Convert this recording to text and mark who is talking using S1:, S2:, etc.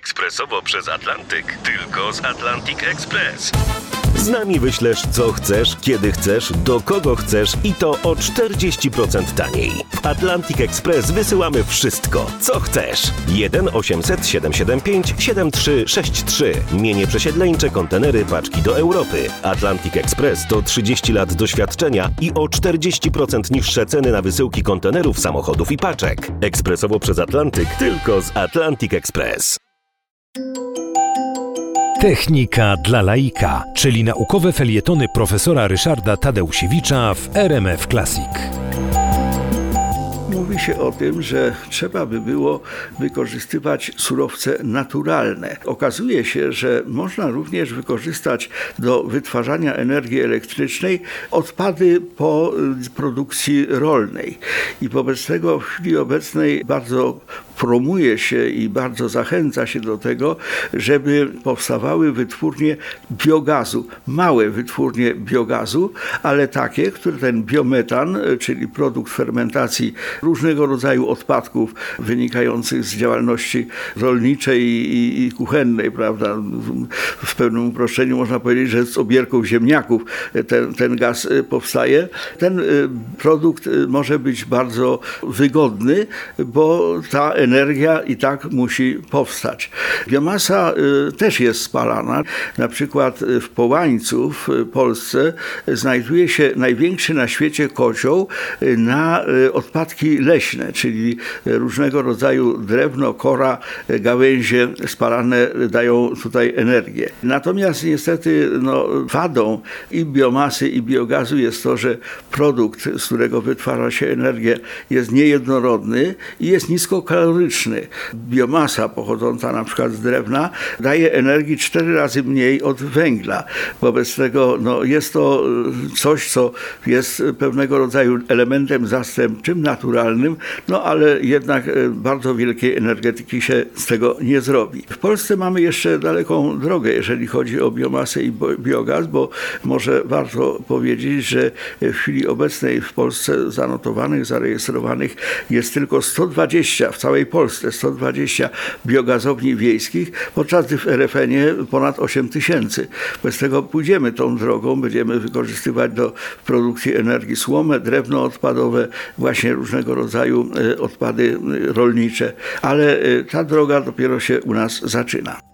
S1: Ekspresowo przez Atlantyk. Tylko z Atlantic Express. Z nami wyślesz co chcesz, kiedy chcesz, do kogo chcesz i to o 40% taniej. W Atlantic Express wysyłamy wszystko, co chcesz. 1 800 775 7363. Mienie przesiedleńcze, kontenery, paczki do Europy. Atlantic Express to 30 lat doświadczenia i o 40% niższe ceny na wysyłki kontenerów, samochodów i paczek. Ekspresowo przez Atlantyk, tylko z Atlantic Express.
S2: Technika dla laika, czyli naukowe felietony profesora Ryszarda Tadeusiewicza w RMF Classic.
S3: Mówi się o tym, że trzeba by było wykorzystywać surowce naturalne. Okazuje się, że można również wykorzystać do wytwarzania energii elektrycznej odpady po produkcji rolnej. I wobec tego w chwili obecnej bardzo promuje się i bardzo zachęca się do tego, żeby powstawały wytwórnie biogazu, małe wytwórnie biogazu, ale takie, które ten biometan, czyli produkt fermentacji różnego rodzaju odpadków wynikających z działalności rolniczej i kuchennej, prawda? W pewnym uproszczeniu można powiedzieć, że z obierków ziemniaków ten gaz powstaje. Ten produkt może być bardzo wygodny, bo ta energia i tak musi powstać. Biomasa też jest spalana. Na przykład w Połańcu w Polsce znajduje się największy na świecie kocioł na odpadki leśne, czyli różnego rodzaju drewno, kora, gałęzie spalane dają tutaj energię. Natomiast niestety wadą i biomasy, i biogazu jest to, że produkt, z którego wytwarza się energię, jest niejednorodny i jest niskokaloryczny. Biomasa pochodząca na przykład z drewna daje energii 4 razy mniej od węgla. Wobec tego jest to coś, co jest pewnego rodzaju elementem zastępczym, naturalnym, ale jednak bardzo wielkiej energetyki się z tego nie zrobi. W Polsce mamy jeszcze daleką drogę, jeżeli chodzi o biomasę i biogaz, bo może warto powiedzieć, że w chwili obecnej w Polsce zanotowanych, zarejestrowanych jest tylko 120 w całej Polsce, 120 biogazowni wiejskich, podczas gdy w RFN-ie ponad 8 tysięcy. Bez tego pójdziemy tą drogą, będziemy wykorzystywać do produkcji energii słomę, drewno odpadowe, właśnie różnego rodzaju odpady rolnicze, ale ta droga dopiero się u nas zaczyna.